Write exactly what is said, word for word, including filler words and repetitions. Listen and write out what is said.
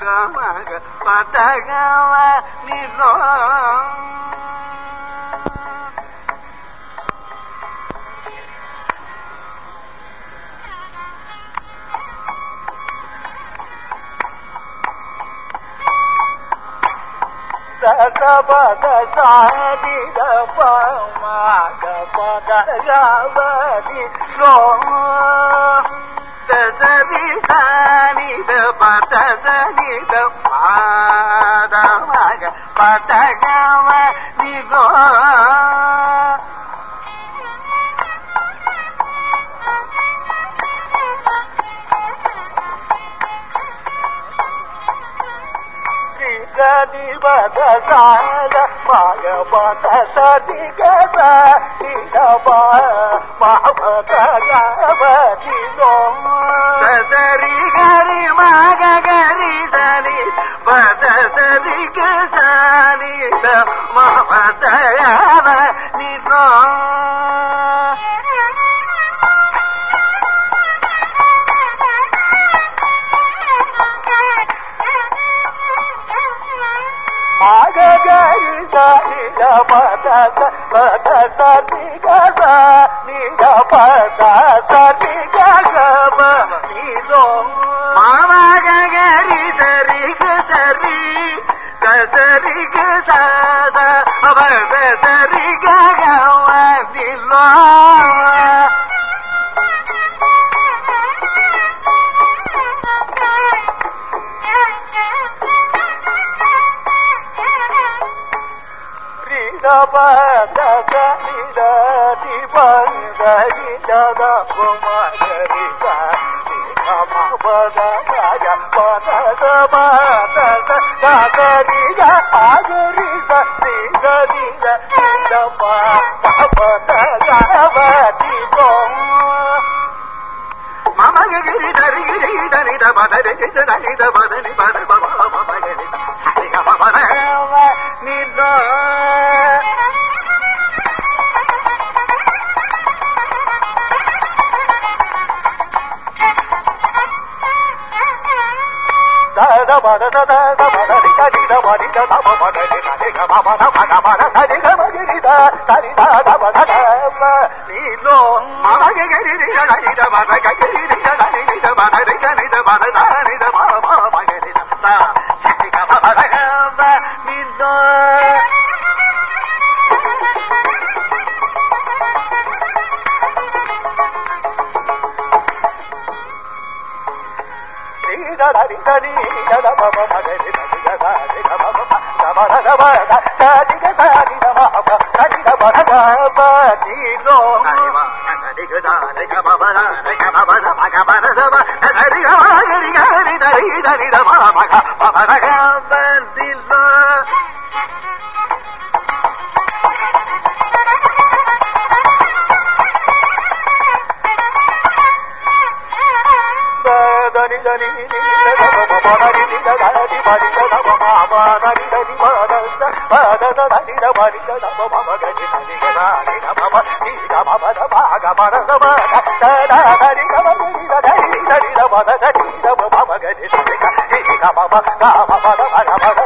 పదగవ నిలో పద సాని పద పదగవని లో దరి సాని పదని పాద పదగవ నిలో గది బద సాద మాయ బద సది గద నిదబ మహబద గవతి లో సదరి గరి మగ గరి సని బద సది గసని ద మహబద గవతి లో గరి సరి పద పద సరి గద నిద పద సరి గగ నిలో మామ గరి సరి సరి సరి సద పద సరి గగ నిలో పద నిద ది బంద నిద కుమరి పద రాజ పద పద గరి ఆగరి సి గరి నిద పద గవతి లో మమ గిరి దరి గిరి దరి ద పద రి దని ద పద ని పద పద మమ గిరి హరి గ పద నిద da ba da da da da ba da da di da ba di da da ba da di da ga ba ba da ba da ba da di ga ba di da da di da da ba da ba ni lo ma ga ga di di da di da ba da ga di di da da di da ba da di ga ni da ba da da ni da ba ba ba ga di da da di ga ba ba da ba ni lo da da di da di da da ba ba da di da da da di da ba ba da ba da da ba da da di da da di da ba ba da di da ba da da ba di lo da di ba da di ga da di ga ba ba da di ga ba ba da ba ga ba da da ba da di ga ba di ga di da di da di da ba ba ga ba ba da ga ba di lo da ni da ni ni da ba ba ba da ni da da di ba di da ba ba ba da ni da di ba da ba da da da di da ba di da ba ba ba ga ni da ni ga ni da ba ba ni da ba ba da ba ga ba da da ba da da da di ga ba ni da da di da di da ba da da di da ba ba ba ga ni da ni ga ni ga ba ba ga ba ba da ba ga ba